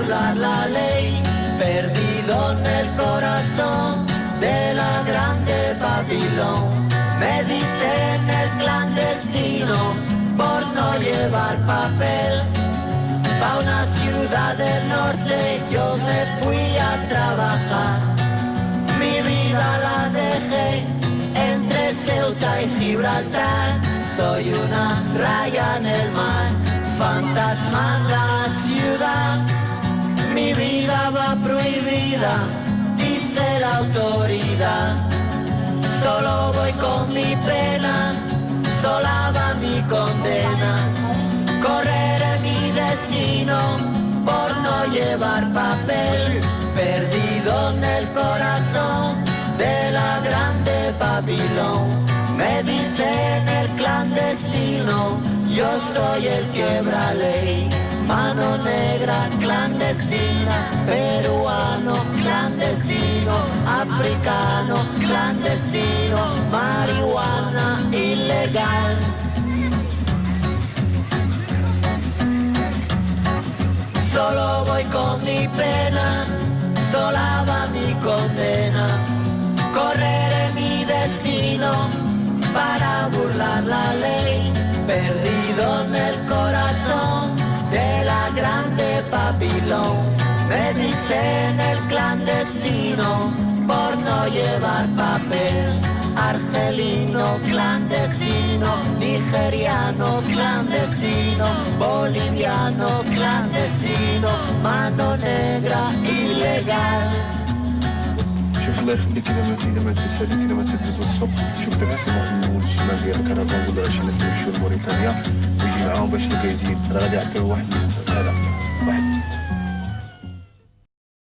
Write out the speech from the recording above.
burlar la ley, perdido en el corazón de la grande Babilón. Me dicen el clandestino por no llevar papel. Pa' una ciudad del norte yo me fui a trabajar. Mi vida la dejé entre Ceuta y Gibraltar. Soy una raya en el mar, fantasma en la ciudad. Mi vida va prohibida, dice la autoridad. Solo voy con mi pena, sola va mi condena. Correré mi destino por no llevar papel, perdido en el corazón de la grande Babilón. Me dicen el clandestino, yo soy el quebra ley. Mano negra clandestina, peruano clandestino, africano clandestino, marihuana ilegal. Solo voy con mi pena, sola va mi condena. Correré mi destino para burlar la ley, perdido en el corazón de la grande Babilón. Me dicen el clandestino por no llevar papel. Argelino clandestino, nigeriano clandestino, boliviano clandestino, mano negra ilegal. شوف الله يخليك الا ما تسالي الا ما تدوز الصبح شوف داك السماح من الشمال ديال كندا نقول شي ناس يمشيو لموريتانيا ويجي معاهم باش الكايزين راه غادي يعطيو واحد